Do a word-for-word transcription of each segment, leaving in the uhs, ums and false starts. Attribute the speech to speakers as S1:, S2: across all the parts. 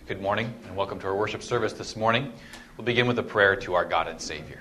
S1: Good morning and welcome to our worship service this morning. We'll begin with a prayer to our God and Savior.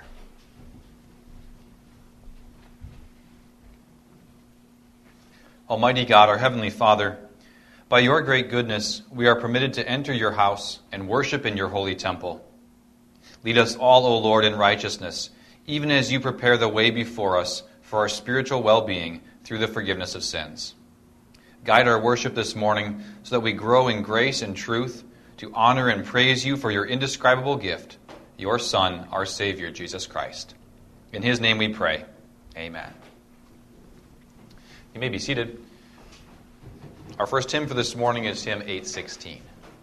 S1: Almighty God, our Heavenly Father, by your great goodness, we are permitted to enter your house and worship in your holy temple. Lead us all, O Lord, in righteousness, even as you prepare the way before us for our spiritual well-being through the forgiveness of sins. Guide our worship this morning so that we grow in grace and truth to honor and praise you for your indescribable gift, your Son, our Savior, Jesus Christ. In his name we pray. Amen. You may be seated. Our first hymn for this morning is hymn eight sixteen.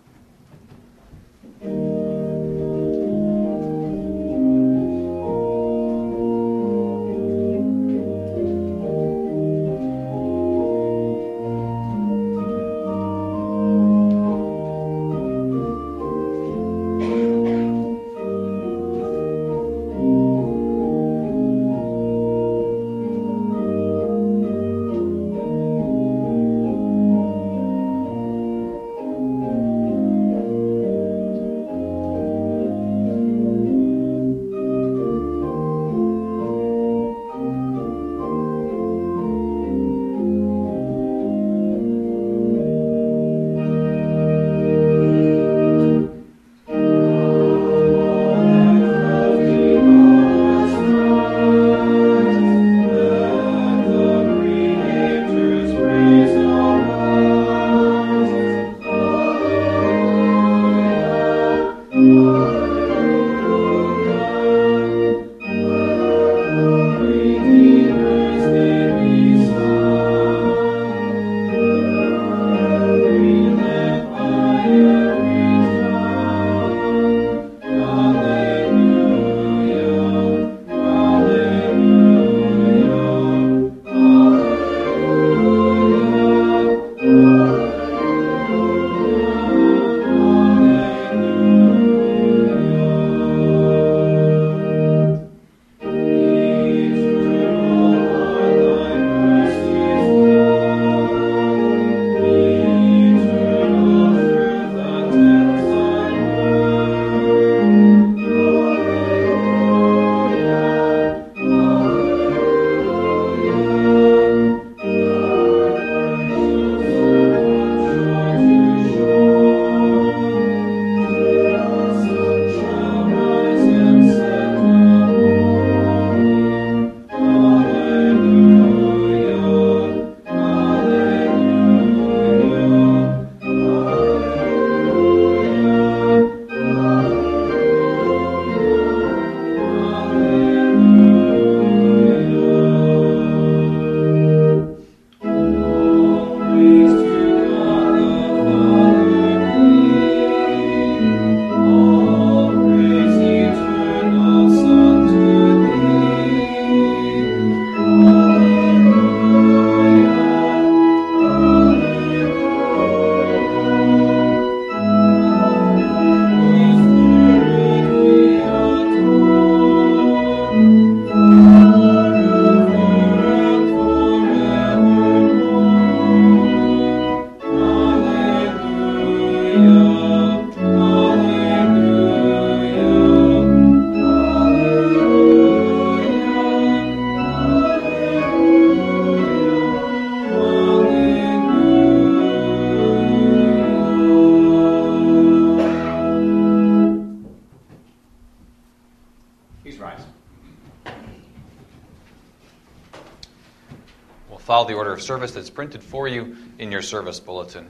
S1: Follow the order of service that's printed for you in your service bulletin.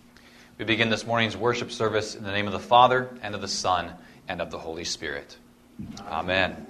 S1: We begin this morning's worship service in the name of the Father, and of the Son, and of the Holy Spirit. Amen.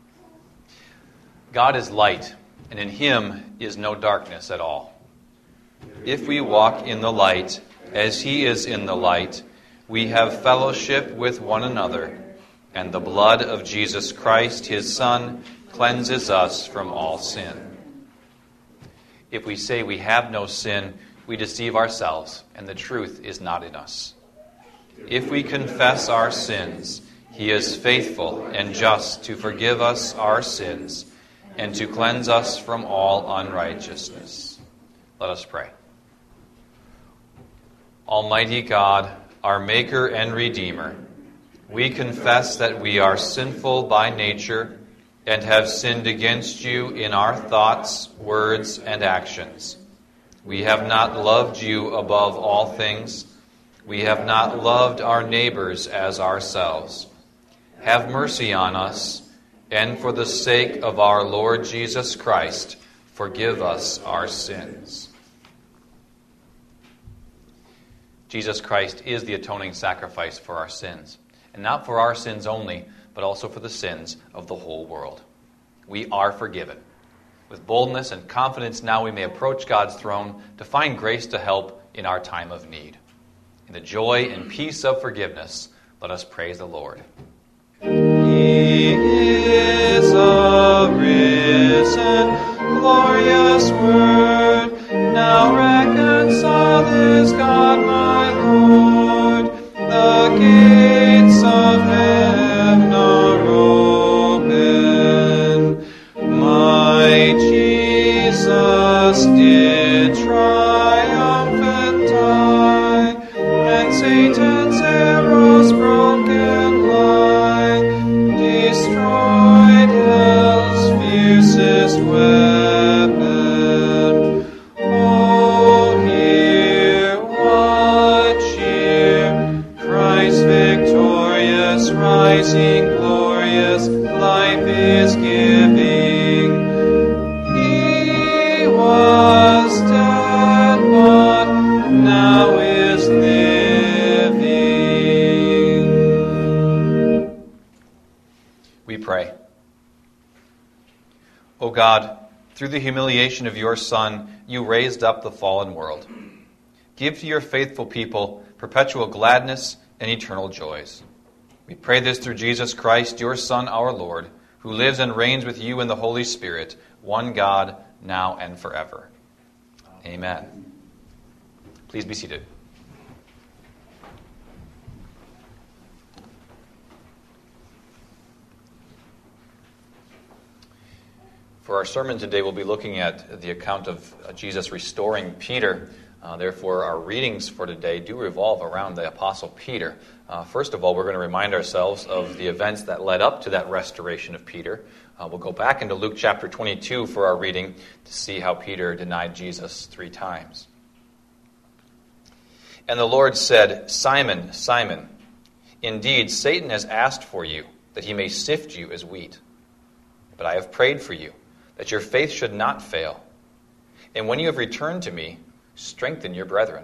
S1: God is light, and in him is no darkness at all. If we walk in the light, as he is in the light, we have fellowship with one another, and the blood of Jesus Christ, his Son, cleanses us from all sin. If we say we have no sin, we deceive ourselves, and the truth is not in us. If we confess our sins, he is faithful and just to forgive us our sins and to cleanse us from all unrighteousness. Let us pray. Almighty God, our Maker and Redeemer. We confess that we are sinful by nature and have sinned against you in our thoughts, words, and actions. We have not loved you above all things. We have not loved our neighbors as ourselves. Have mercy on us, and for the sake of our Lord Jesus Christ, forgive us our sins. Jesus Christ is the atoning sacrifice for our sins, and not for our sins only, but also for the sins of the whole world. We are forgiven. With boldness and confidence now we may approach God's throne to find grace to help in our time of need. In the joy and peace of forgiveness, let us praise the Lord. He is a risen, glorious Word. Now reconciled is God my Lord. The gates of heaven are open. My Jesus did triumphant die, and Satan's arrows broken lie, destroyed hell's fiercest weapon. Oh, hear what cheer Christ victorious, rising glorious, life is giving. He was dead, but now is living. We pray. O God, through the humiliation of your Son, you raised up the fallen world. Give to your faithful people perpetual gladness and eternal joys. We pray this through Jesus Christ, your Son, our Lord, who lives and reigns with you in the Holy Spirit, one God, now and forever. Amen. Please be seated. For our sermon today, we'll be looking at the account of Jesus restoring Peter. Uh, therefore, our readings for today do revolve around the Apostle Peter. Uh, first of all, we're going to remind ourselves of the events that led up to that restoration of Peter. Uh, we'll go back into Luke chapter twenty-two for our reading to see how Peter denied Jesus three times. And the Lord said, Simon, Simon, indeed Satan has asked for you, that he may sift you as wheat. But I have prayed for you, that your faith should not fail. And when you have returned to me, strengthen your brethren.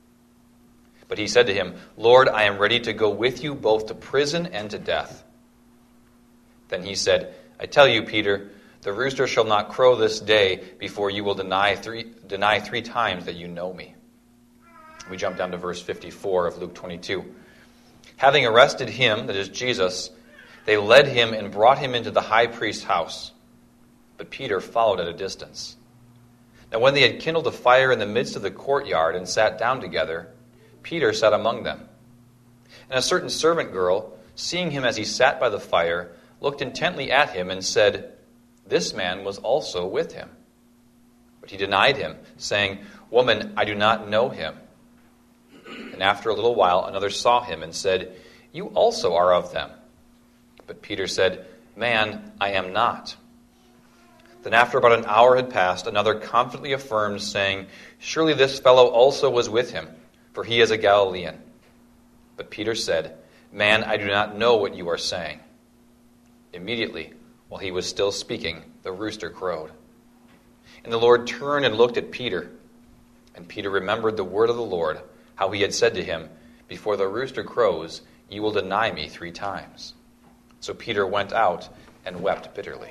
S1: But he said to him, Lord, I am ready to go with you both to prison and to death. Then he said, I tell you, Peter, the rooster shall not crow this day before you will deny three, deny three times that you know me. We jump down to verse fifty-four of Luke twenty-two. Having arrested him, that is Jesus, they led him and brought him into the high priest's house. But Peter followed at a distance. Now when they had kindled a fire in the midst of the courtyard and sat down together, Peter sat among them. And a certain servant girl, seeing him as he sat by the fire, looked intently at him and said, This man was also with him. But he denied him, saying, Woman, I do not know him. And after a little while another saw him and said, You also are of them. But Peter said, Man, I am not. Then after about an hour had passed, another confidently affirmed, saying, Surely this fellow also was with him, for he is a Galilean. But Peter said, Man, I do not know what you are saying. Immediately, while he was still speaking, the rooster crowed. And the Lord turned and looked at Peter. And Peter remembered the word of the Lord, how he had said to him, Before the rooster crows, you will deny me three times. So Peter went out and wept bitterly.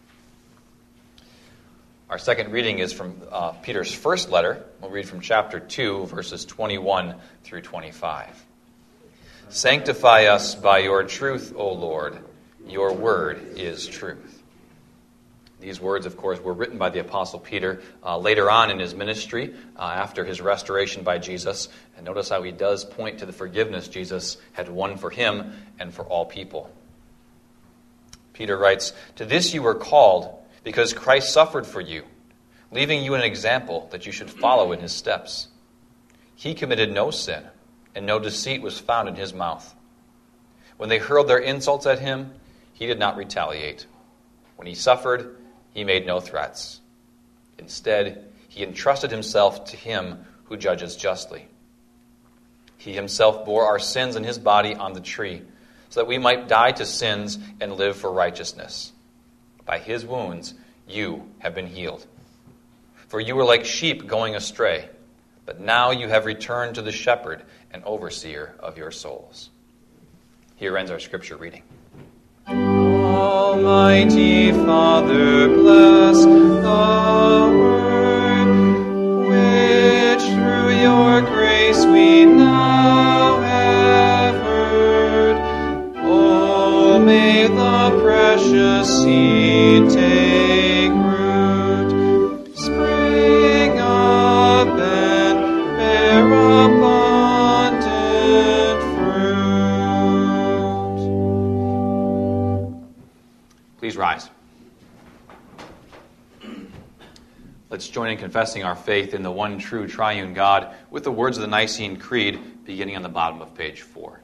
S1: Our second reading is from uh, Peter's first letter. We'll read from chapter two, verses twenty-one through twenty-five. Sanctify us by your truth, O Lord. Your word is truth. These words, of course, were written by the Apostle Peter uh, later on in his ministry, uh, after his restoration by Jesus. And notice how he does point to the forgiveness Jesus had won for him and for all people. Peter writes, To this you were called, because Christ suffered for you, leaving you an example that you should follow in his steps. He committed no sin, and no deceit was found in his mouth. When they hurled their insults at him, he did not retaliate. When he suffered, he made no threats. Instead, he entrusted himself to him who judges justly. He himself bore our sins in his body on the tree, so that we might die to sins and live for righteousness. By his wounds you have been healed. For you were like sheep going astray, but now you have returned to the shepherd and overseer of your souls. Here ends our scripture reading. Almighty Father, bless the word, which through your grace we now have heard. Oh, may the precious seed take root, spring up and bear abundant fruit. Please rise. Let's join in confessing our faith in the one true triune God with the words of the Nicene Creed, beginning on the bottom of page four.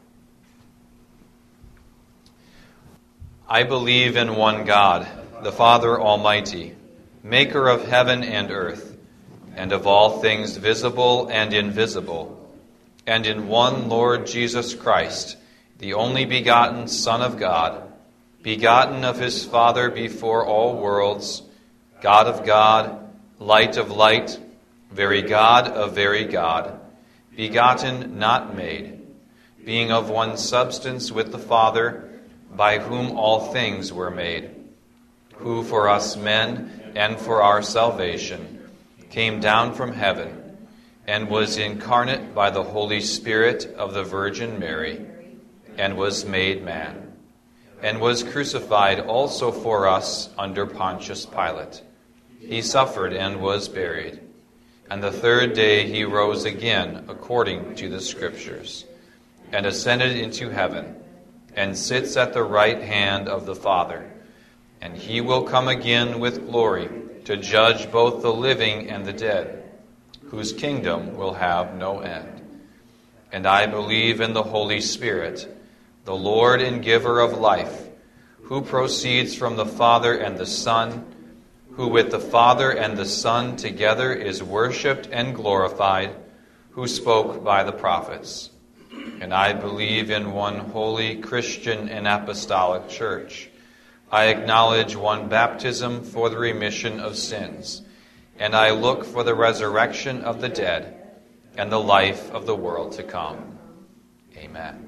S1: I believe in one God, the Father Almighty, maker of heaven and earth, and of all things visible and invisible, and in one Lord Jesus Christ, the only begotten Son of God, begotten of his Father before all worlds, God of God, light of light, very God of very God, begotten, not made, being of one substance with the Father, by whom all things were made, who for us men and for our salvation came down from heaven, and was incarnate by the Holy Spirit of the Virgin Mary, and was made man, and was crucified also for us under Pontius Pilate. He suffered and was buried, and the third day he rose again according to the Scriptures, and ascended into heaven, and sits at the right hand of the Father. And he will come again with glory to judge both the living and the dead, whose kingdom will have no end. And I believe in the Holy Spirit, the Lord and giver of life, who proceeds from the Father and the Son, who with the Father and the Son together is worshipped and glorified, who spoke by the prophets. And I believe in one holy Christian and apostolic church. I acknowledge one baptism for the remission of sins, and I look for the resurrection of the dead and the life of the world to come. Amen.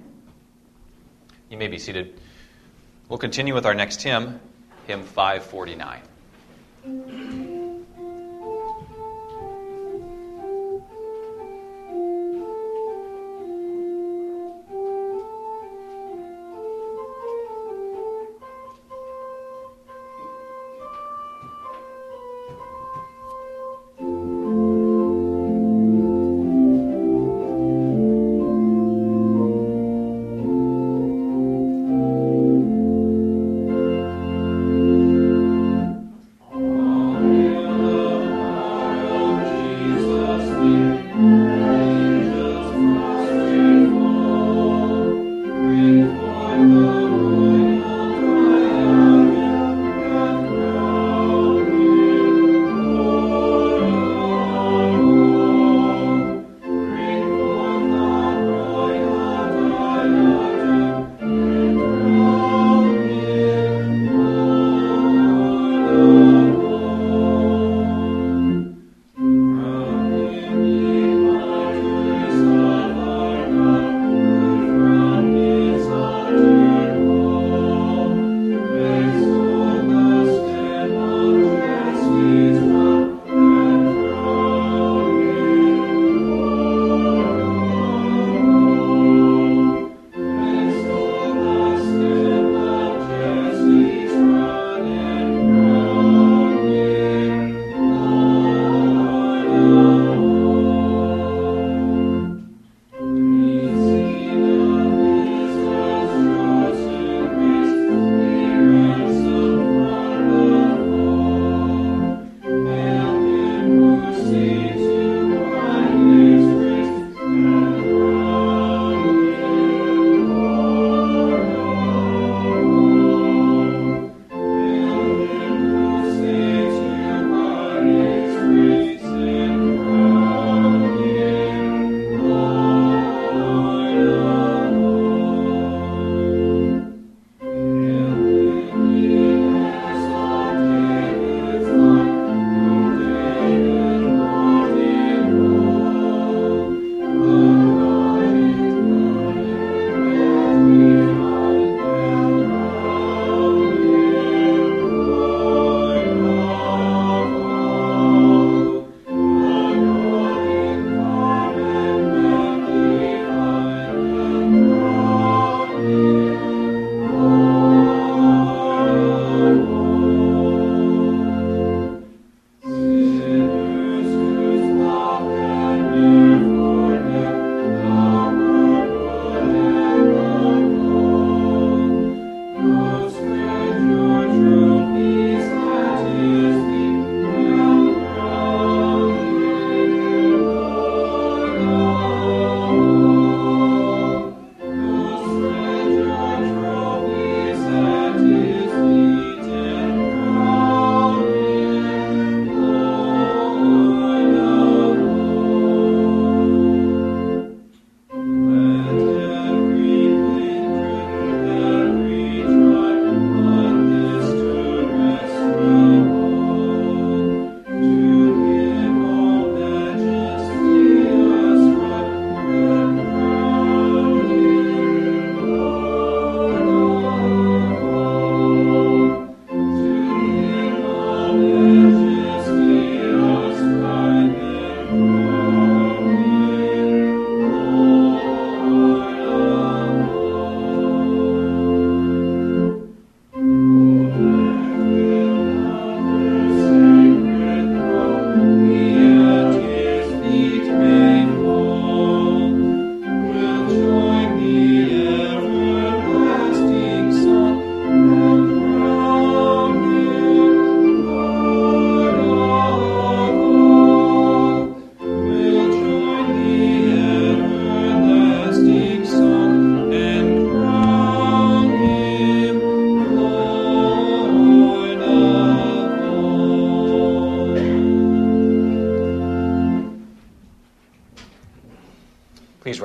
S1: You may be seated. We'll continue with our next hymn, hymn five forty-nine.
S2: Oh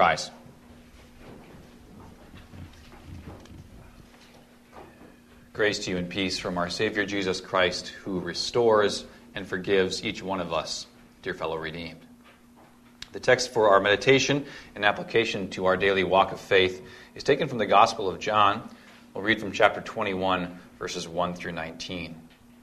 S1: rise. Grace to you and peace from our Savior Jesus Christ, who restores and forgives each one of us, dear fellow redeemed. The text for our meditation and application to our daily walk of faith is taken from the Gospel of John. We'll read from chapter twenty-one, verses one through nineteen.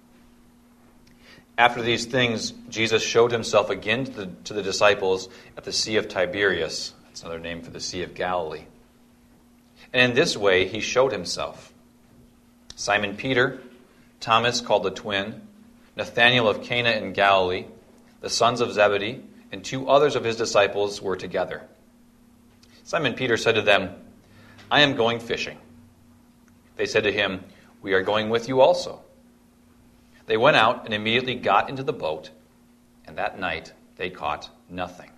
S1: After these things, Jesus showed himself again to the, to the disciples at the Sea of Tiberias. That's another name for the Sea of Galilee. And in this way he showed himself. Simon Peter, Thomas called the twin, Nathanael of Cana in Galilee, the sons of Zebedee, and two others of his disciples were together. Simon Peter said to them, "I am going fishing." They said to him, "We are going with you also." They went out and immediately got into the boat, and that night they caught nothing.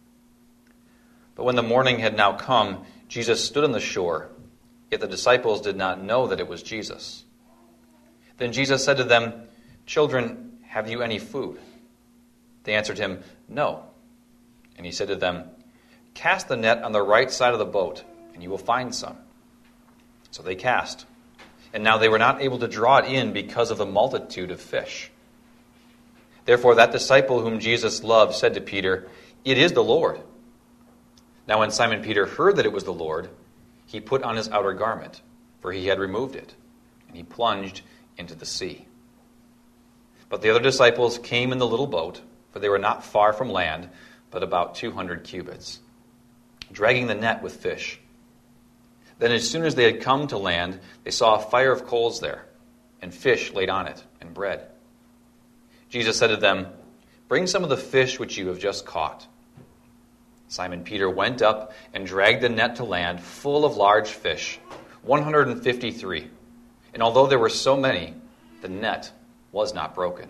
S1: But when the morning had now come, Jesus stood on the shore, yet the disciples did not know that it was Jesus. Then Jesus said to them, "Children, have you any food?" They answered him, "No." And he said to them, "Cast the net on the right side of the boat, and you will find some." So they cast. And now they were not able to draw it in because of the multitude of fish. Therefore that disciple whom Jesus loved said to Peter, "It is the Lord." Now when Simon Peter heard that it was the Lord, he put on his outer garment, for he had removed it, and he plunged into the sea. But the other disciples came in the little boat, for they were not far from land, but about two hundred cubits, dragging the net with fish. Then as soon as they had come to land, they saw a fire of coals there, and fish laid on it, and bread. Jesus said to them, "Bring some of the fish which you have just caught." Simon Peter went up and dragged the net to land full of large fish, one hundred fifty-three. And although there were so many, the net was not broken.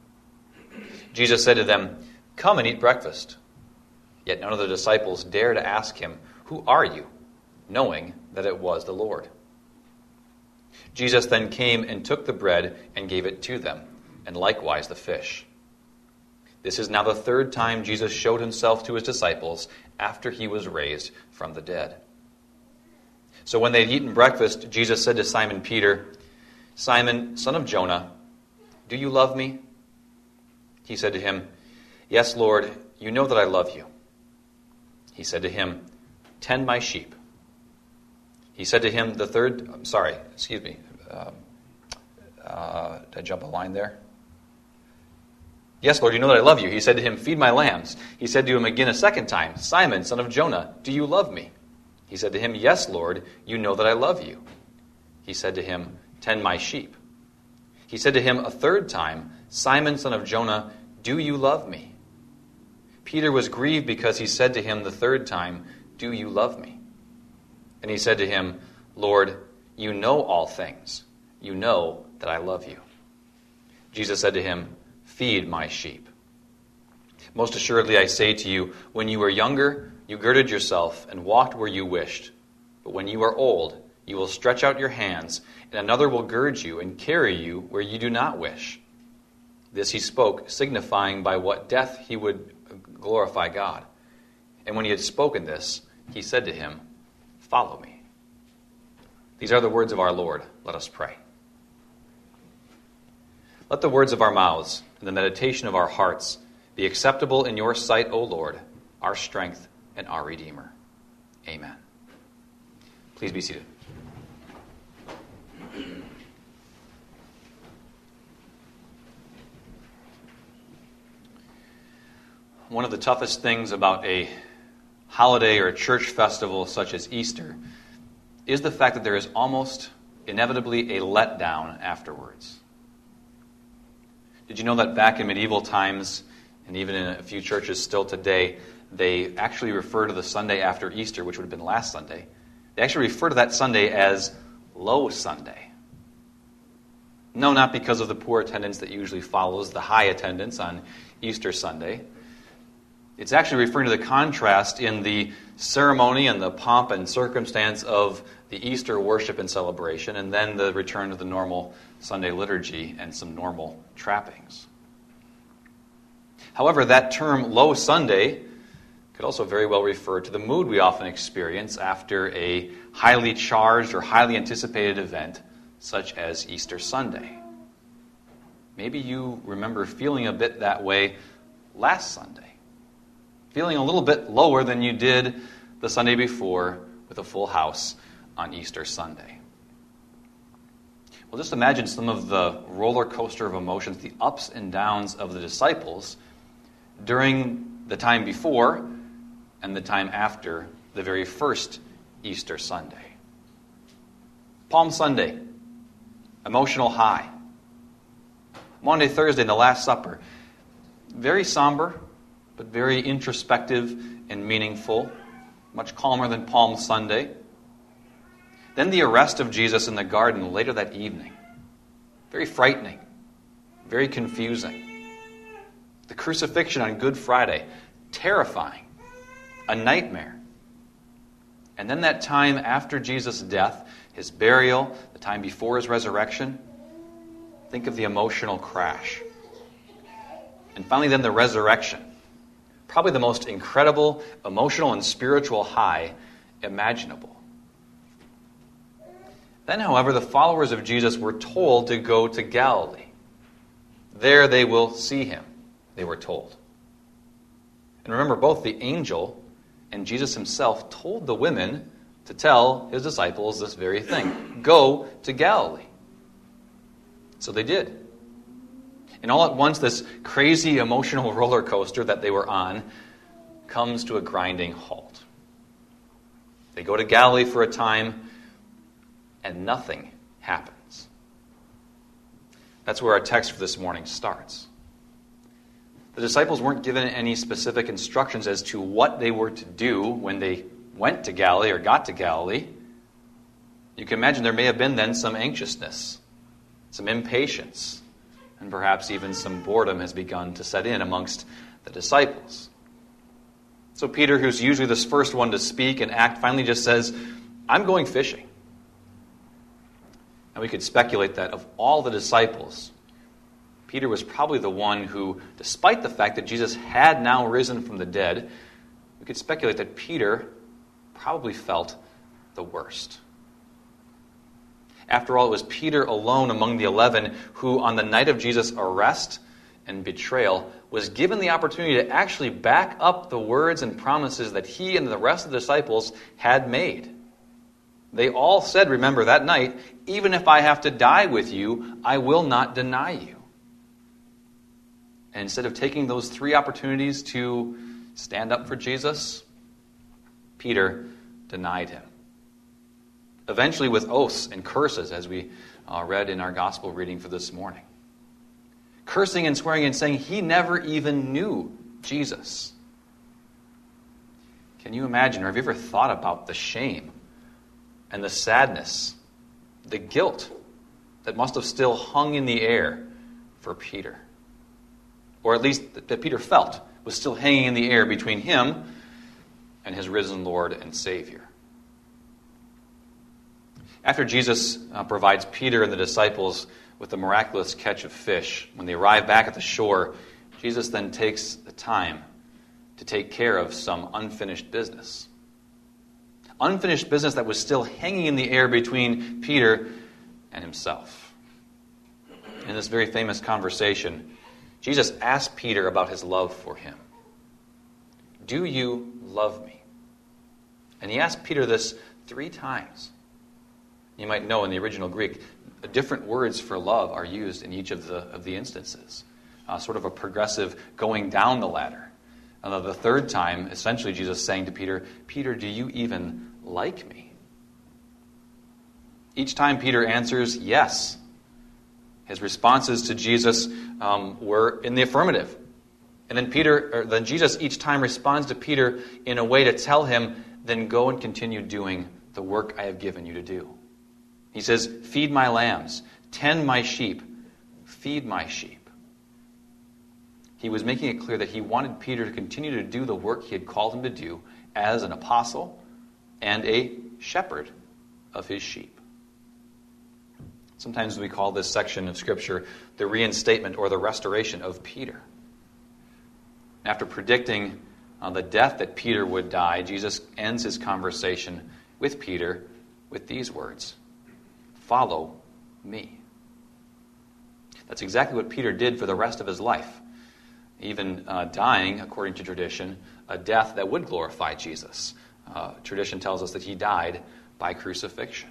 S1: Jesus said to them, "Come and eat breakfast." Yet none of the disciples dared to ask him, "Who are you?" knowing that it was the Lord. Jesus then came and took the bread and gave it to them, and likewise the fish. This is now the third time Jesus showed himself to his disciples after he was raised from the dead. So when they had eaten breakfast, Jesus said to Simon Peter, "Simon, son of Jonah, do you love me?" He said to him, "Yes, Lord, you know that I love you." He said to him, "Tend my sheep." He said to him the third, I'm sorry, excuse me, um, uh, did I jump a line there? "Yes, Lord, you know that I love you." He said to him, "Feed my lambs." He said to him again a second time, "Simon, son of Jonah, do you love me?" He said to him, "Yes, Lord, you know that I love you." He said to him, "Tend my sheep." He said to him a third time, "Simon, son of Jonah, do you love me?" Peter was grieved because he said to him the third time, "Do you love me?" And he said to him, "Lord, you know all things. You know that I love you." Jesus said to him, "Feed my sheep. Most assuredly I say to you, when you were younger, you girded yourself and walked where you wished. But when you are old, you will stretch out your hands, and another will gird you and carry you where you do not wish." This he spoke, signifying by what death he would glorify God. And when he had spoken this, he said to him, "Follow me." These are the words of our Lord. Let us pray. Let the words of our mouths and the meditation of our hearts be acceptable in your sight, O Lord, our strength and our Redeemer. Amen. Please be seated. One of the toughest things about a holiday or a church festival such as Easter is the fact that there is almost inevitably a letdown afterwards. Did you know that back in medieval times, and even in a few churches still today, they actually refer to the Sunday after Easter, which would have been last Sunday, they actually refer to that Sunday as Low Sunday. No, not because of the poor attendance that usually follows the high attendance on Easter Sunday. It's actually referring to the contrast in the ceremony and the pomp and circumstance of the Easter worship and celebration, and then the return to the normal Sunday liturgy and some normal trappings. However, that term Low Sunday could also very well refer to the mood we often experience after a highly charged or highly anticipated event, such as Easter Sunday. Maybe you remember feeling a bit that way last Sunday, feeling a little bit lower than you did the Sunday before with a full house on Easter Sunday. Well, just imagine some of the roller coaster of emotions, the ups and downs of the disciples during the time before and the time after the very first Easter Sunday. Palm Sunday, emotional high. Maundy, Thursday, the Last Supper, very somber, but very introspective and meaningful, much calmer than Palm Sunday. Then the arrest of Jesus in the garden later that evening, very frightening, very confusing. The crucifixion on Good Friday, terrifying, a nightmare. And then that time after Jesus' death, his burial, the time before his resurrection, think of the emotional crash. And finally then the resurrection, probably the most incredible emotional and spiritual high imaginable. Then, however, the followers of Jesus were told to go to Galilee. There they will see him, they were told. And remember, both the angel and Jesus himself told the women to tell his disciples this very thing. Go to Galilee. So they did. And all at once, this crazy emotional roller coaster that they were on comes to a grinding halt. They go to Galilee for a time, and nothing happens. That's where our text for this morning starts. The disciples weren't given any specific instructions as to what they were to do when they went to Galilee or got to Galilee. You can imagine there may have been then some anxiousness, some impatience, and perhaps even some boredom has begun to set in amongst the disciples. So Peter, who's usually the first one to speak and act, finally just says, I'm going fishing. And we could speculate that of all the disciples, Peter was probably the one who, despite the fact that Jesus had now risen from the dead, we could speculate that Peter probably felt the worst. After all, it was Peter alone among the eleven who, on the night of Jesus' arrest and betrayal, was given the opportunity to actually back up the words and promises that he and the rest of the disciples had made. They all said, remember, that night, even if I have to die with you, I will not deny you. And instead of taking those three opportunities to stand up for Jesus, Peter denied him. Eventually with oaths and curses, as we uh, read in our gospel reading for this morning. Cursing and swearing and saying he never even knew Jesus. Can you imagine, or have you ever thought about the shame and the sadness, the guilt that must have still hung in the air for Peter? Or at least that Peter felt was still hanging in the air between him and his risen Lord and Savior. After Jesus uh, provides Peter and the disciples with the miraculous catch of fish, when they arrive back at the shore, Jesus then takes the time to take care of some unfinished business. Unfinished business that was still hanging in the air between Peter and himself. In this very famous conversation, Jesus asked Peter about his love for him. Do you love me? And he asked Peter this three times. You might know in the original Greek, different words for love are used in each of the, of the instances. Uh, sort of a progressive going down the ladder. And the third time, essentially Jesus saying to Peter, Peter, do you even like me? Each time Peter answers yes. His responses to Jesus um, were in the affirmative. And then Peter, or then Jesus each time responds to Peter in a way to tell him, then go and continue doing the work I have given you to do. He says, feed my lambs, tend my sheep, feed my sheep. He was making it clear that he wanted Peter to continue to do the work he had called him to do as an apostle and a shepherd of his sheep. Sometimes we call this section of Scripture the reinstatement or the restoration of Peter. After predicting uh, the death that Peter would die, Jesus ends his conversation with Peter with these words, "Follow me." That's exactly what Peter did for the rest of his life, even uh, dying, according to tradition, a death that would glorify Jesus. Uh, tradition tells us that he died by crucifixion.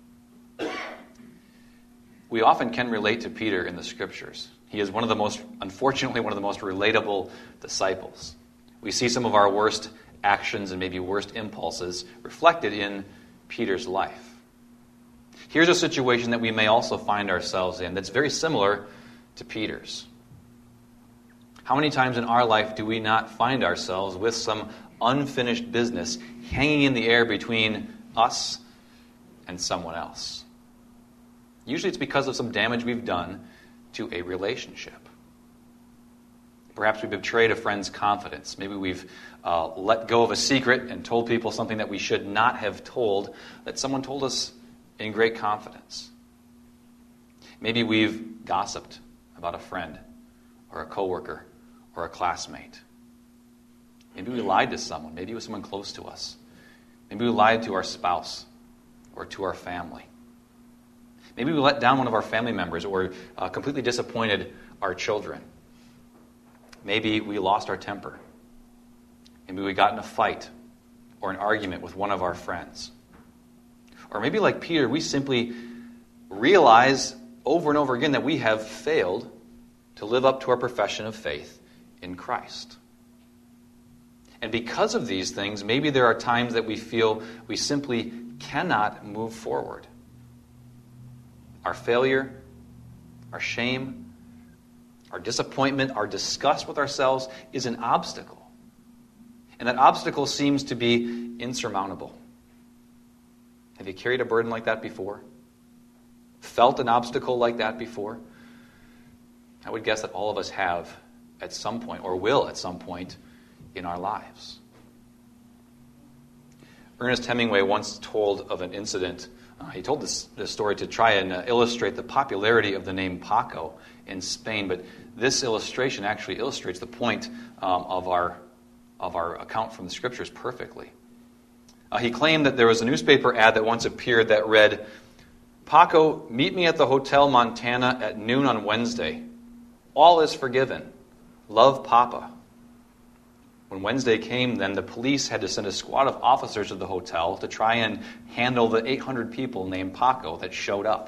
S1: We often can relate to Peter in the Scriptures. He is one of the most, unfortunately, one of the most relatable disciples. We see some of our worst actions and maybe worst impulses reflected in Peter's life. Here's a situation that we may also find ourselves in that's very similar to Peter's. How many times in our life do we not find ourselves with some unfinished business hanging in the air between us and someone else? Usually it's because of some damage we've done to a relationship. Perhaps we've betrayed a friend's confidence. Maybe we've uh, let go of a secret and told people something that we should not have told, that someone told us in great confidence. Maybe we've gossiped about a friend or a coworker or a classmate. Maybe we lied to someone. Maybe it was someone close to us. Maybe we lied to our spouse or to our family. Maybe we let down one of our family members or uh, completely disappointed our children. Maybe we lost our temper. Maybe we got in a fight or an argument with one of our friends. Or maybe like Peter, we simply realize over and over again that we have failed to live up to our profession of faith in Christ. And because of these things, maybe there are times that we feel we simply cannot move forward. Our failure, our shame, our disappointment, our disgust with ourselves is an obstacle. And that obstacle seems to be insurmountable. Have you carried a burden like that before? Felt an obstacle like that before? I would guess that all of us have at some point, or will at some point, in our lives. Ernest Hemingway once told of an incident. Uh, he told this, this story to try and uh, illustrate the popularity of the name Paco in Spain, but this illustration actually illustrates the point um, of our of our account from the Scriptures perfectly. Uh, he claimed that there was a newspaper ad that once appeared that read, "Paco, meet me at the Hotel Montana at noon on Wednesday. All is forgiven. Love, Papa." When Wednesday came, then the police had to send a squad of officers to the hotel to try and handle the eight hundred people named Paco that showed up.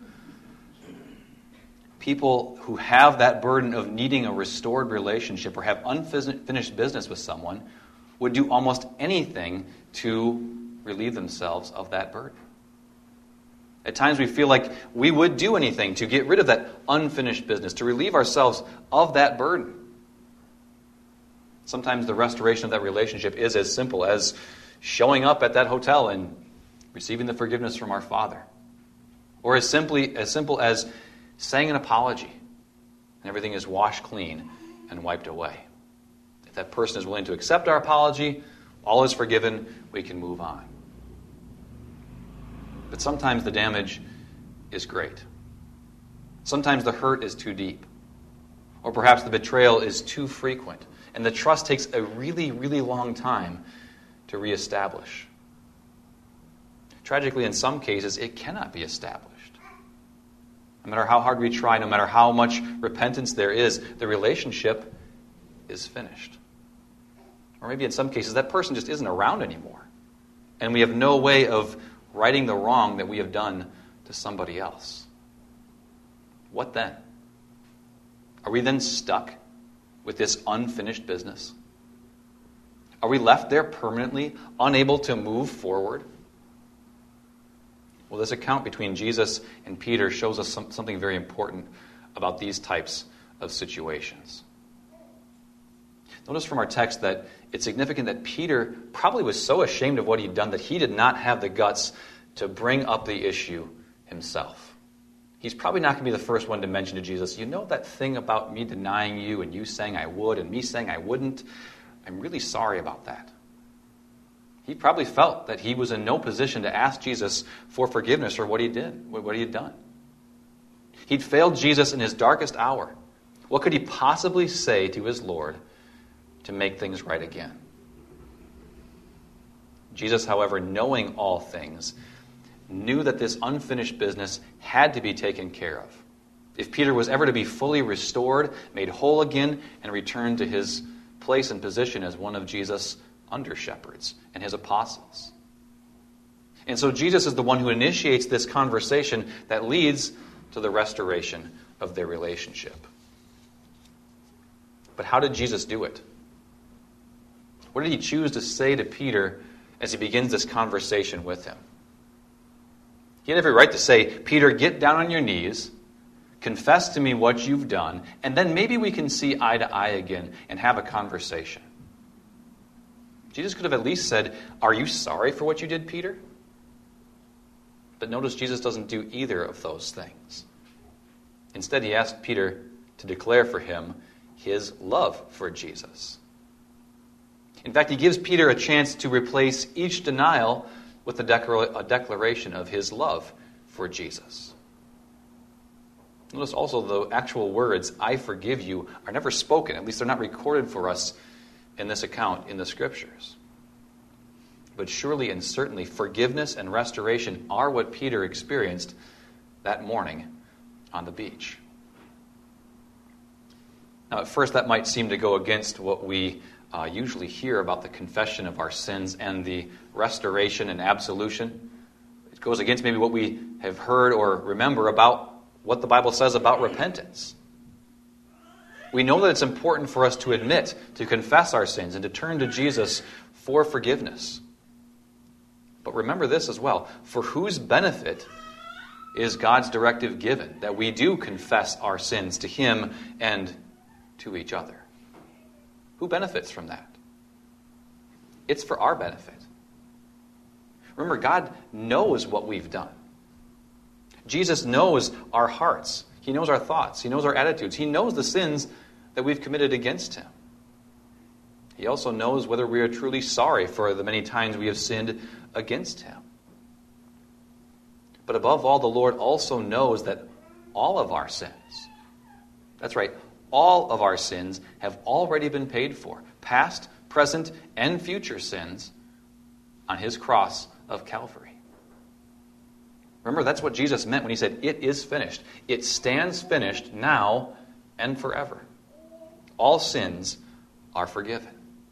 S1: People who have that burden of needing a restored relationship or have unfinished business with someone would do almost anything to relieve themselves of that burden. At times we feel like we would do anything to get rid of that unfinished business, to relieve ourselves of that burden. Sometimes the restoration of that relationship is as simple as showing up at that hotel and receiving the forgiveness from our Father. Or as simply as simple as saying an apology and everything is washed clean and wiped away. If that person is willing to accept our apology, all is forgiven, we can move on. But sometimes the damage is great. Sometimes the hurt is too deep. Or perhaps the betrayal is too frequent. And the trust takes a really, really long time to reestablish. Tragically, in some cases, it cannot be established. No matter how hard we try, no matter how much repentance there is, the relationship is finished. Or maybe in some cases, that person just isn't around anymore. And we have no way of righting the wrong that we have done to somebody else. What then? Are we then stuck with this unfinished business? Are we left there permanently, unable to move forward? Well, this account between Jesus and Peter shows us some, something very important about these types of situations. Notice from our text that it's significant that Peter probably was so ashamed of what he'd done that he did not have the guts to bring up the issue himself. He's probably not going to be the first one to mention to Jesus, you know that thing about me denying you and you saying I would and me saying I wouldn't? I'm really sorry about that. He probably felt that he was in no position to ask Jesus for forgiveness for what he did, what he had done. He'd failed Jesus in his darkest hour. What could he possibly say to his Lord to make things right again? Jesus, however, knowing all things, knew that this unfinished business had to be taken care of. If Peter was ever to be fully restored, made whole again, and returned to his place and position as one of Jesus' under-shepherds and his apostles. And so Jesus is the one who initiates this conversation that leads to the restoration of their relationship. But how did Jesus do it? What did he choose to say to Peter as he begins this conversation with him? He had every right to say, Peter, get down on your knees, confess to me what you've done, and then maybe we can see eye to eye again and have a conversation. Jesus could have at least said, are you sorry for what you did, Peter? But notice Jesus doesn't do either of those things. Instead, he asked Peter to declare for him his love for Jesus. In fact, he gives Peter a chance to replace each denial with a, declar- a declaration of his love for Jesus. Notice also the actual words, I forgive you, are never spoken. At least they're not recorded for us in this account in the Scriptures. But surely and certainly forgiveness and restoration are what Peter experienced that morning on the beach. Now, at first, that might seem to go against what we uh, usually hear about the confession of our sins and the restoration and absolution. It goes against maybe what we have heard or remember about what the Bible says about repentance. We know that it's important for us to admit, to confess our sins, and to turn to Jesus for forgiveness. But remember this as well. For whose benefit is God's directive given that we do confess our sins to Him and to each other? Who benefits from that? It's for our benefit. Remember, God knows what we've done. Jesus knows our hearts. He knows our thoughts. He knows our attitudes. He knows the sins that we've committed against Him. He also knows whether we are truly sorry for the many times we have sinned against Him. But above all, the Lord also knows that all of our sins, that's right, all of our sins have already been paid for, past, present, and future sins, on His cross of Calvary. Remember, that's what Jesus meant when He said, it is finished. It stands finished now and forever. All sins are forgiven.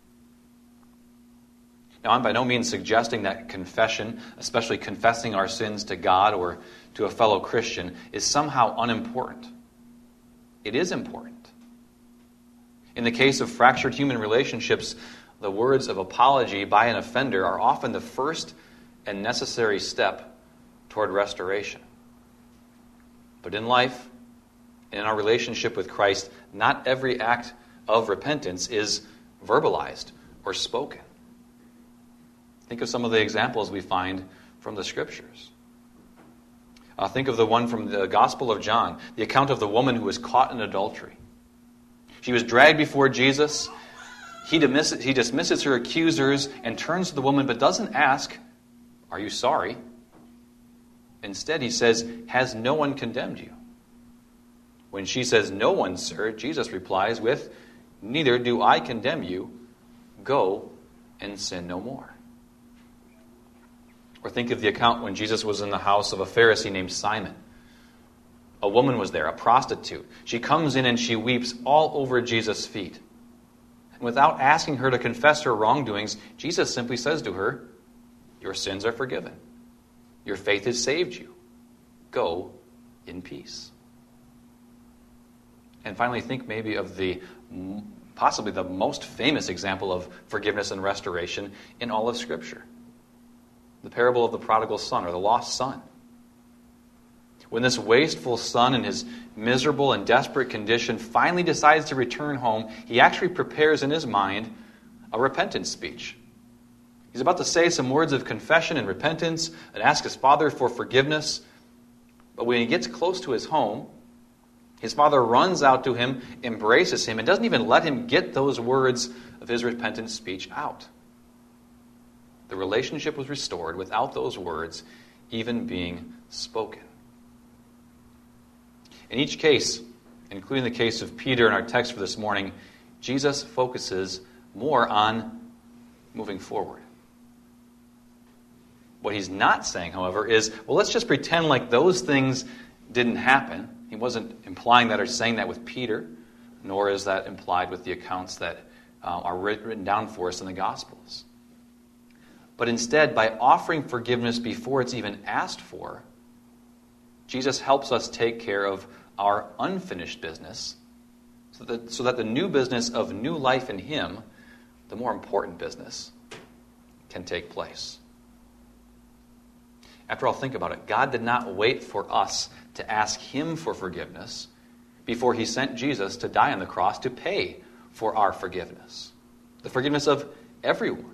S1: Now, I'm by no means suggesting that confession, especially confessing our sins to God or to a fellow Christian, is somehow unimportant. It is important. In the case of fractured human relationships, the words of apology by an offender are often the first and necessary step toward restoration. But in life, in our relationship with Christ, not every act of repentance is verbalized or spoken. Think of some of the examples we find from the Scriptures. Uh, think of the one from the Gospel of John, the account of the woman who was caught in adultery. She was dragged before Jesus. He dismisses, he dismisses her accusers and turns to the woman, but doesn't ask, are you sorry? Instead, he says, has no one condemned you? When she says, no one, sir, Jesus replies with, neither do I condemn you. Go and sin no more. Or think of the account when Jesus was in the house of a Pharisee named Simon. A woman was there, a prostitute. She comes in and she weeps all over Jesus' feet. And without asking her to confess her wrongdoings, Jesus simply says to her, your sins are forgiven. Your faith has saved you. Go in peace. And finally, think maybe of the possibly the most famous example of forgiveness and restoration in all of Scripture. The parable of the prodigal son, or the lost son. When this wasteful son, in his miserable and desperate condition, finally decides to return home, he actually prepares in his mind a repentance speech. He's about to say some words of confession and repentance and ask his father for forgiveness. But when he gets close to his home, his father runs out to him, embraces him, and doesn't even let him get those words of his repentance speech out. The relationship was restored without those words even being spoken. In each case, including the case of Peter in our text for this morning, Jesus focuses more on moving forward. What he's not saying, however, is, well, let's just pretend like those things didn't happen. He wasn't implying that or saying that with Peter, nor is that implied with the accounts that uh, are written down for us in the Gospels. But instead, by offering forgiveness before it's even asked for, Jesus helps us take care of our unfinished business so that, so that the new business of new life in him, the more important business, can take place. After all, think about it. God did not wait for us to ask him for forgiveness before he sent Jesus to die on the cross to pay for our forgiveness, the forgiveness of everyone.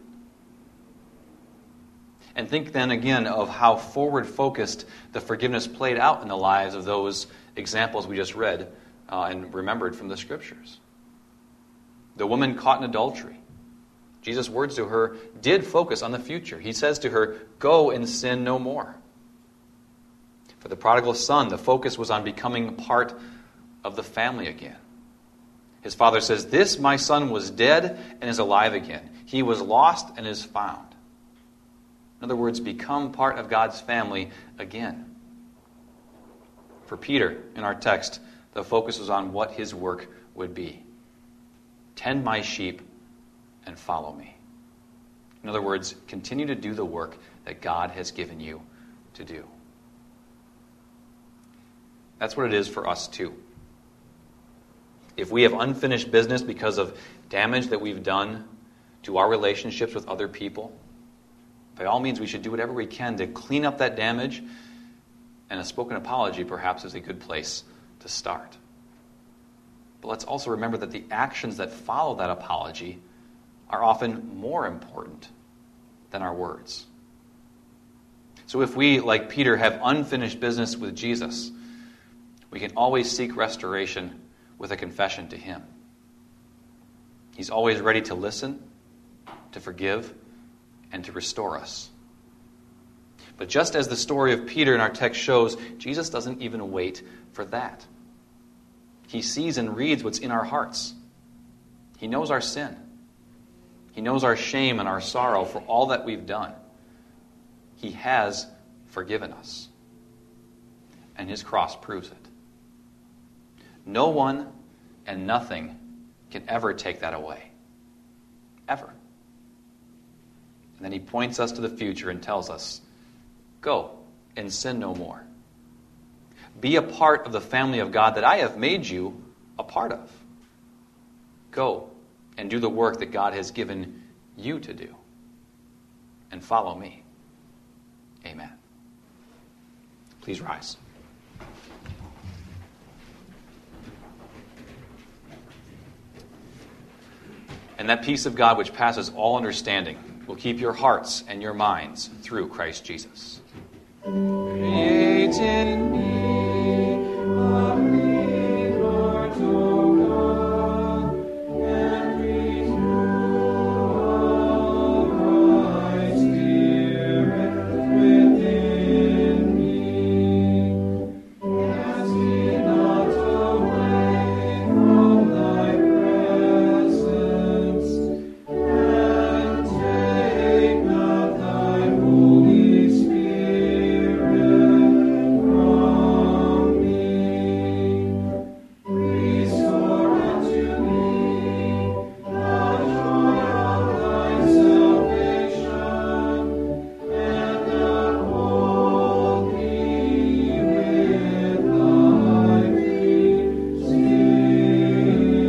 S1: And think then again of how forward-focused the forgiveness played out in the lives of those examples we just read uh, and remembered from the Scriptures. The woman caught in adultery. Jesus' words to her did focus on the future. He says to her, "Go and sin no more." For the prodigal son, the focus was on becoming part of the family again. His father says, "This my son was dead and is alive again. He was lost and is found." In other words, become part of God's family again. For Peter, in our text, the focus was on what his work would be. Tend my sheep and follow me. In other words, continue to do the work that God has given you to do. That's what it is for us too. If we have unfinished business because of damage that we've done to our relationships with other people, by all means we should do whatever we can to clean up that damage, and a spoken apology perhaps is a good place to start. But let's also remember that the actions that follow that apology are often more important than our words. So if we, like Peter, have unfinished business with Jesus, we can always seek restoration with a confession to him. He's always ready to listen, to forgive, and to restore us. But just as the story of Peter in our text shows, Jesus doesn't even wait for that. He sees and reads what's in our hearts. He knows our sin. He knows our shame and our sorrow for all that we've done. He has forgiven us. And his cross proves it. No one and nothing can ever take that away. Ever. And then he points us to the future and tells us, "Go and sin no more. Be a part of the family of God that I have made you a part of. Go and do the work that God has given you to do. And follow me." Amen. Please rise. And that peace of God which passes all understanding will keep your hearts and your minds through Christ Jesus. Create in me a clean heart, O God, and renew a right spirit within me. Cast me not away from thy presence, and take not thy Holy Spirit from me. Restore unto me the joy of thy salvation, and uphold me with thy free Spirit.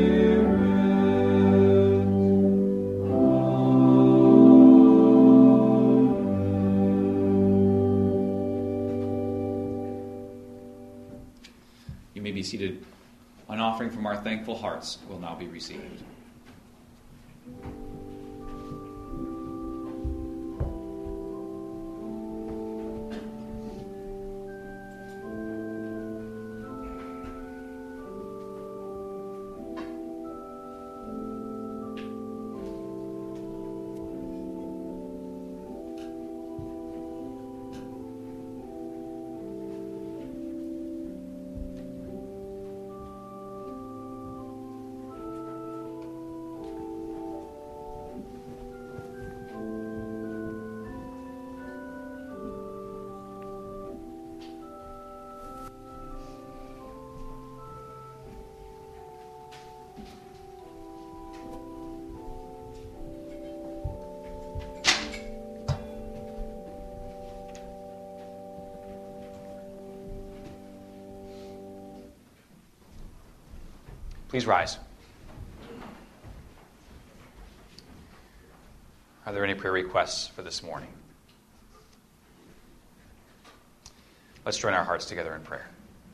S1: You may be seated. An offering from our thankful hearts will now be received. Please rise. Are there any prayer requests for this morning? Let's join our hearts together in prayer.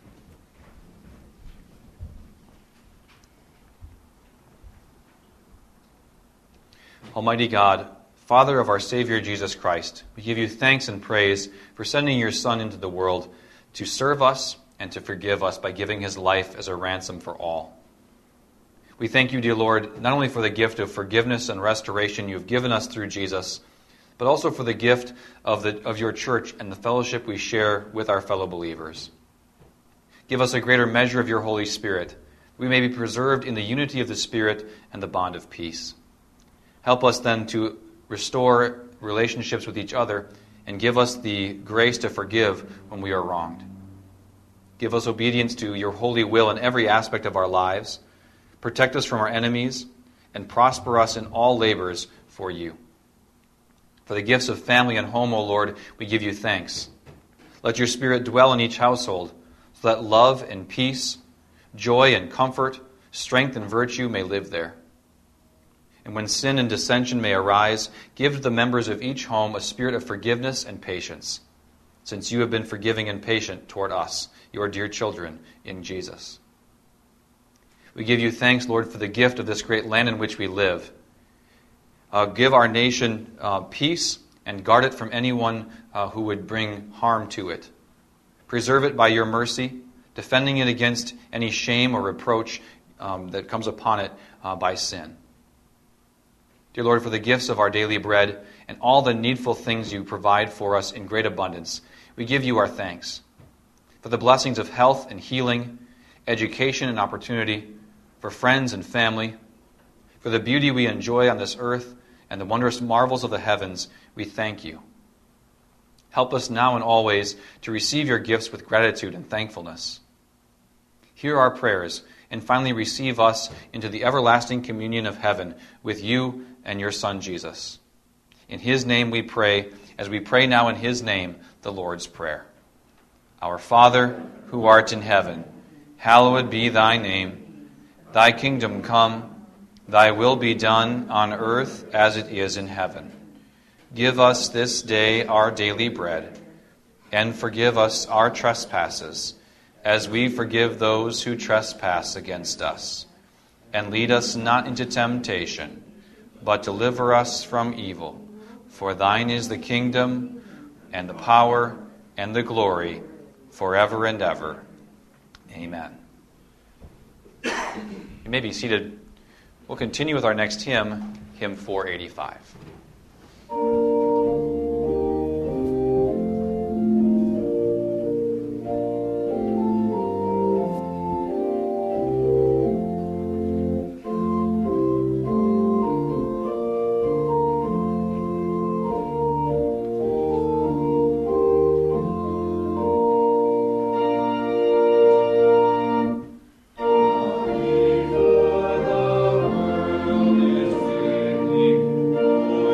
S1: Almighty God, Father of our Savior Jesus Christ, we give you thanks and praise for sending your Son into the world to serve us and to forgive us by giving his life as a ransom for all. We thank you, dear Lord, not only for the gift of forgiveness and restoration you have given us through Jesus, but also for the gift of, the, of your church and the fellowship we share with our fellow believers. Give us a greater measure of your Holy Spirit, that we may be preserved in the unity of the Spirit and the bond of peace. Help us then to restore relationships with each other and give us the grace to forgive when we are wronged. Give us obedience to your holy will in every aspect of our lives. Protect us from our enemies and prosper us in all labors for you. For the gifts of family and home, O Lord, we give you thanks. Let your Spirit dwell in each household so that love and peace, joy and comfort, strength and virtue may live there. And when sin and dissension may arise, give to the members of each home a spirit of forgiveness and patience, since you have been forgiving and patient toward us, your dear children, in Jesus. We give you thanks, Lord, for the gift of this great land in which we live. Uh, give our nation uh, peace and guard it from anyone uh, who would bring harm to it. Preserve it by your mercy, defending it against any shame or reproach um, that comes upon it uh, by sin. Dear Lord, for the gifts of our daily bread and all the needful things you provide for us in great abundance, we give you our thanks. For the blessings of health and healing, education and opportunity, for friends and family, for the beauty we enjoy on this earth and the wondrous marvels of the heavens, we thank you. Help us now and always to receive your gifts with gratitude and thankfulness. Hear our prayers, and finally receive us into the everlasting communion of heaven with you and your Son, Jesus. In his name we pray, as we pray now in his name, the Lord's Prayer. Our Father, who art in heaven, hallowed be thy name. Thy kingdom come, thy will be done on earth as it is in heaven. Give us this day our daily bread, and forgive us our trespasses, as we forgive those who trespass against us. And lead us not into temptation, but deliver us from evil. For thine is the kingdom, and the power, and the glory, forever and ever. Amen. You may be seated. We'll continue with our next hymn, hymn four eighty-five.
S2: Oh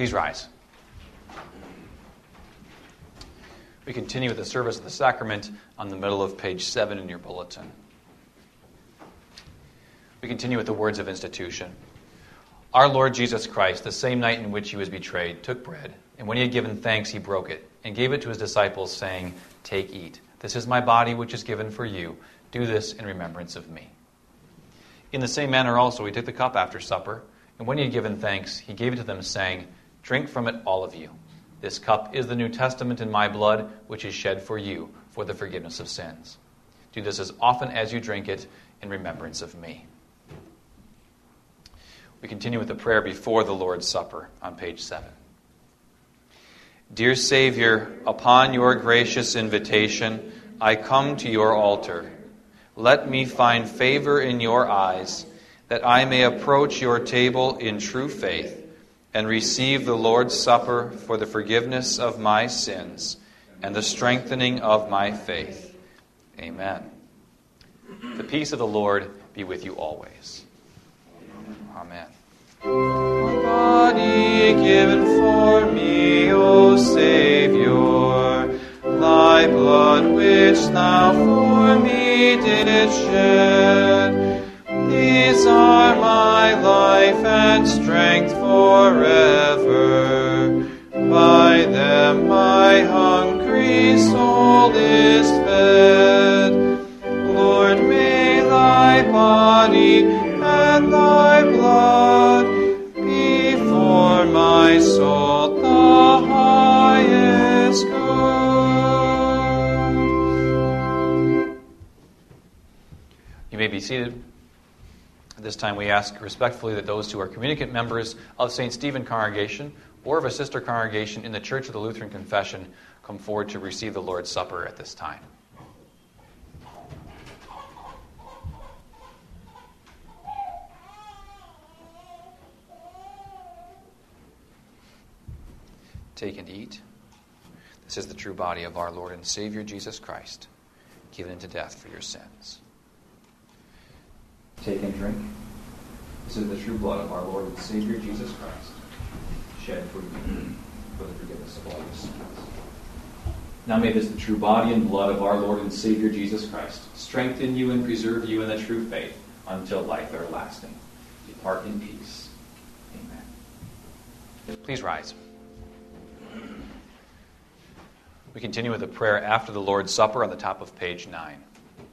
S1: Please rise. We continue with the service of the sacrament on the middle of page seven in your bulletin. We continue with the words of institution. Our Lord Jesus Christ, the same night in which he was betrayed, took bread, and when he had given thanks, he broke it, and gave it to his disciples, saying, "Take, eat. This is my body, which is given for you. Do this in remembrance of me." In the same manner also he took the cup after supper, and when he had given thanks, he gave it to them, saying, "Drink from it, all of you. This cup is the New Testament in my blood, which is shed for you for the forgiveness of sins. Do this as often as you drink it in remembrance of me." We continue with the prayer before the Lord's Supper on page seven. Dear Savior, upon your gracious invitation, I come to your altar. Let me find favor in your eyes, that I may approach your table in true faith and receive the Lord's Supper for the forgiveness of my sins and the strengthening of my faith. Amen. The peace of the Lord be with you always. Amen. My body given for me, O Savior, thy blood which thou for me didst shed, these are my life and strength forever. By them my hungry soul is fed. Lord, may thy body and thy blood be for my soul the highest good. You may be seated. At this time we ask respectfully that those who are communicant members of Saint Stephen Congregation or of a sister congregation in the Church of the Lutheran Confession come forward to receive the Lord's Supper at this time. Take and eat. This is the true body of our Lord and Savior Jesus Christ, given into death for your sins. Take and drink. This is the true blood of our Lord and Savior Jesus Christ, shed for you for the forgiveness of all your sins. Now may this, the true body and blood of our Lord and Savior Jesus Christ, strengthen you and preserve you in the true faith until life everlasting. Depart in peace. Amen. Please rise. We continue with a prayer after the Lord's Supper on the top of page nine.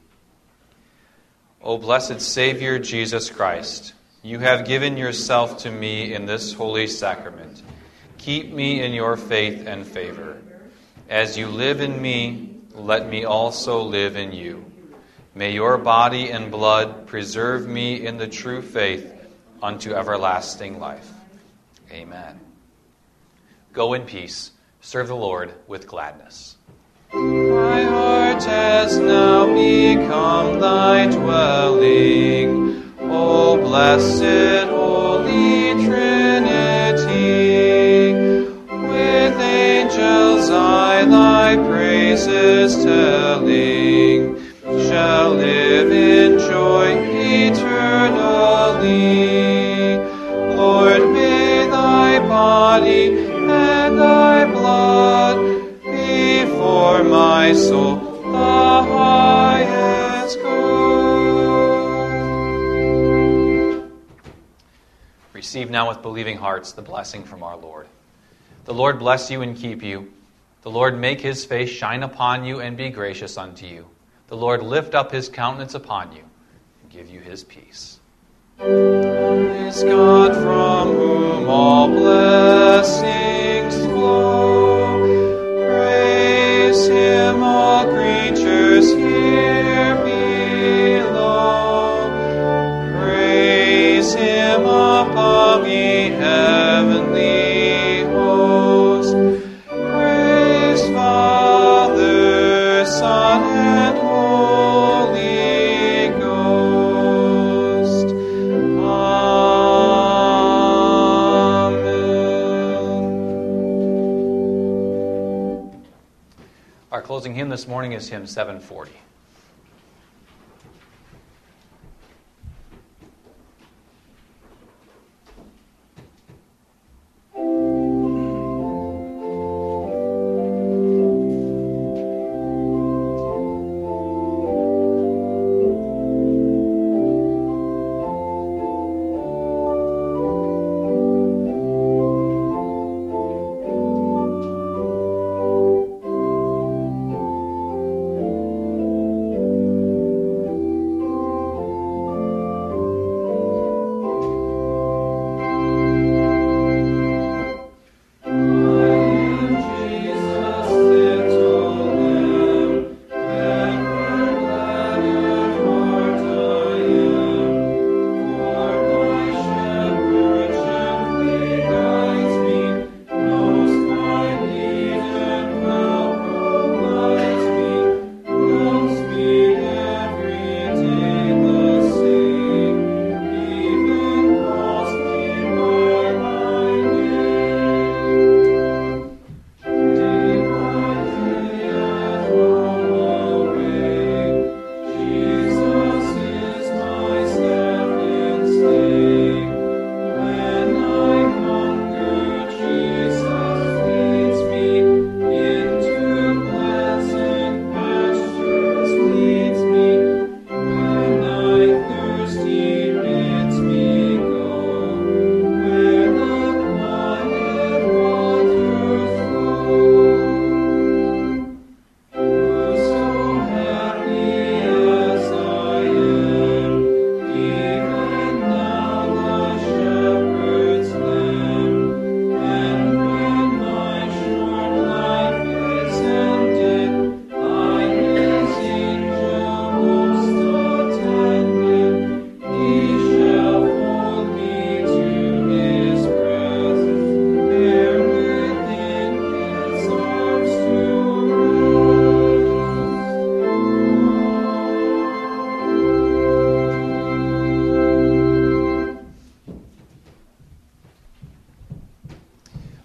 S1: O blessed Savior Jesus Christ, you have given yourself to me in this holy sacrament. Keep me in your faith and favor. As you live in me, let me also live in you. May your body and blood preserve me in the true faith unto everlasting life. Amen. Go in peace. Serve the Lord with gladness. My heart has now become thy dwelling, O blessed Holy Trinity. With angels I thy praises telling, shall live in joy eternally. Lord, may thy body and thy blood be for my soul the highest good. Receive now with believing hearts the blessing from our Lord. The Lord bless you and keep you. The Lord make his face shine upon you and be gracious unto you. The Lord lift up his countenance upon you and give you his peace. Praise God, from whom all blessings flow. Praise him, all creatures here below. Praise him above, ye heavenly hosts. Praise Father, Son, and Holy Ghost. Amen. Our closing hymn this morning is hymn seven forty.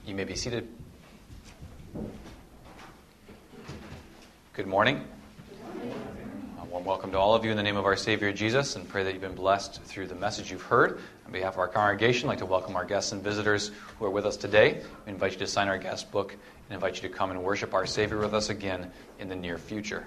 S1: You may be seated. Good morning. A warm welcome to all of you in the name of our Savior Jesus, and pray that you've been blessed through the message you've heard. On behalf of our congregation, I'd like to welcome our guests and visitors who are with us today. We invite you to sign our guest book and invite you to come and worship our Savior with us again in the near future.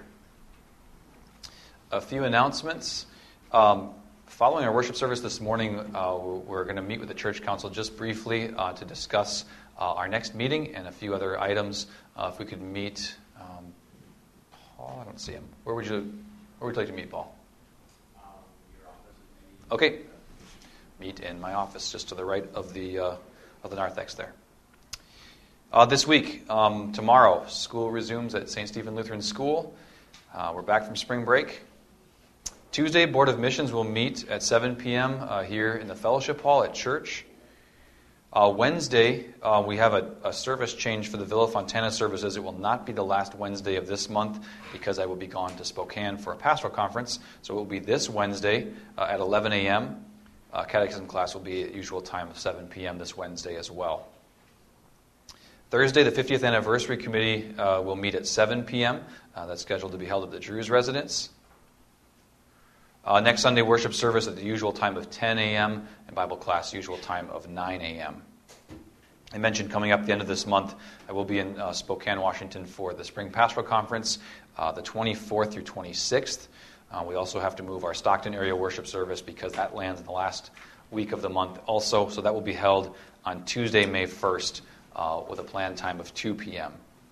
S1: A few announcements. Um, following our worship service this morning, uh, we're going to meet with the Church Council just briefly uh, to discuss uh, our next meeting and a few other items. Uh, if we could meet, um, Paul, I don't see him. Where would you, where would you like to meet, Paul?
S2: Um, your office.
S1: Okay. Meet in my office, just to the right of the uh, of the narthex there. Uh, this week, um, tomorrow, school resumes at Saint Stephen Lutheran School. Uh, we're back from spring break. Tuesday, Board of Missions will meet at seven p.m. Uh, here in the fellowship hall at church. Uh, Wednesday, uh, we have a, a service change for the Villa Fontana services. It will not be the last Wednesday of this month because I will be gone to Spokane for a pastoral conference. So it will be this Wednesday uh, at eleven a.m. Uh, catechism class will be at usual time of seven p.m. this Wednesday as well. Thursday, the fiftieth Anniversary Committee uh, will meet at seven p.m. Uh, that's scheduled to be held at the Drews residence. Uh, next Sunday, worship service at the usual time of ten a.m. and Bible class usual time of nine a.m. I mentioned coming up at the end of this month, I will be in uh, Spokane, Washington for the Spring Pastoral Conference, uh, the twenty-fourth through twenty-sixth. Uh, we also have to move our Stockton area worship service because that lands in the last week of the month also. So that will be held on Tuesday, May first, uh, with a planned time of two p.m.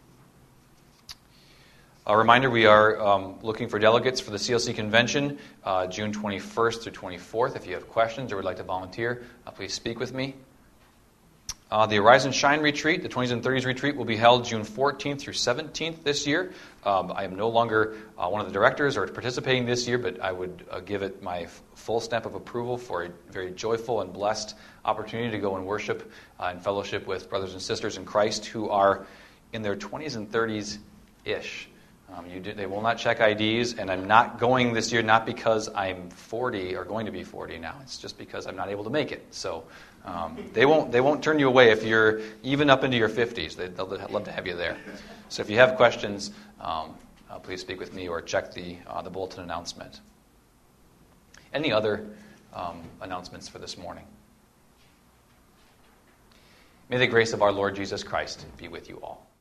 S1: A reminder, we are um, looking for delegates for the C L C convention, uh, June twenty-first through twenty-fourth. If you have questions or would like to volunteer, uh, please speak with me. Uh, the Arise and Shine retreat, the twenties and thirties retreat, will be held June fourteenth through seventeenth this year. Um, I am no longer uh, one of the directors or participating this year, but I would uh, give it my f- full stamp of approval for a very joyful and blessed opportunity to go and worship uh, and fellowship with brothers and sisters in Christ who are in their twenties and thirties-ish. Um, you do, they will not check I Ds, and I'm not going this year not because I'm forty or going to be forty now. It's just because I'm not able to make it. So um, they won't they won't turn you away if you're even up into your fifties. They, they'll love to have you there. So if you have questions, um, uh, please speak with me or check the uh, the bulletin announcement. Any other um, announcements for this morning? May the grace of our Lord Jesus Christ be with you all.